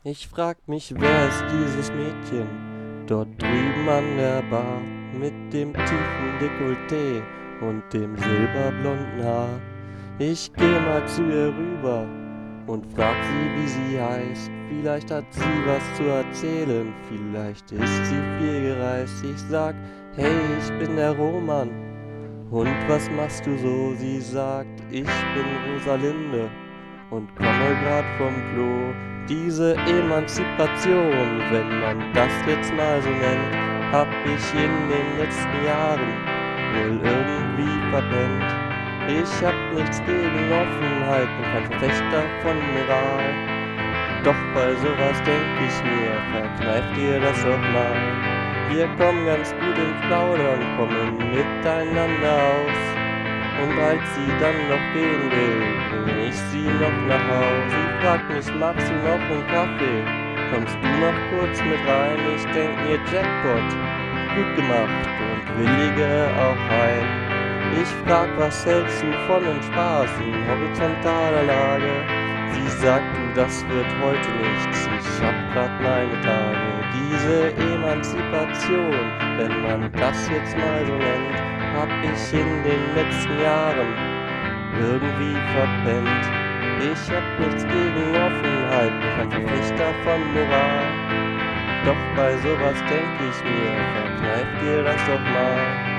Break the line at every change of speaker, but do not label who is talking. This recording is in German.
Ich frag mich, wer ist dieses Mädchen dort drüben an der Bar mit dem tiefen Dekolleté und dem silberblonden Haar? Ich geh mal zu ihr rüber und frag sie, wie sie heißt. Vielleicht hat sie was zu erzählen, vielleicht ist sie viel gereist. Ich sag, hey, ich bin der Roman. Und was machst du so? Sie sagt, ich bin Rosalinde und komme grad vom Klo. Diese Emanzipation, wenn man das jetzt mal so nennt, hab ich in den letzten Jahren wohl irgendwie verpennt. Ich hab nichts gegen Offenheit und kein Verfechter von Moral. Doch bei sowas denk ich mir, verkneift dir das doch mal. Wir kommen ganz gut ins Plaudern, kommen miteinander aus. Und als sie dann noch gehen will, bring ich sie noch nach Haus. Sie fragt mich, magst du noch einen Kaffee? Kommst du noch kurz mit rein? Ich denk mir, Jackpot, gut gemacht und willige auch ein. Ich frag, was hältst du von dem Spaß in horizontaler Lage? Sie sagt, du, das wird heute nichts, ich hab grad meine Tage. Diese Emanzipation, wenn man das jetzt mal so nennt, hab ich in den letzten Jahren irgendwie verpennt. Ich hab nichts gegen Offenheit, kein Verfechter von Moral. Doch bei sowas denk ich mir, verkneif dir das doch mal.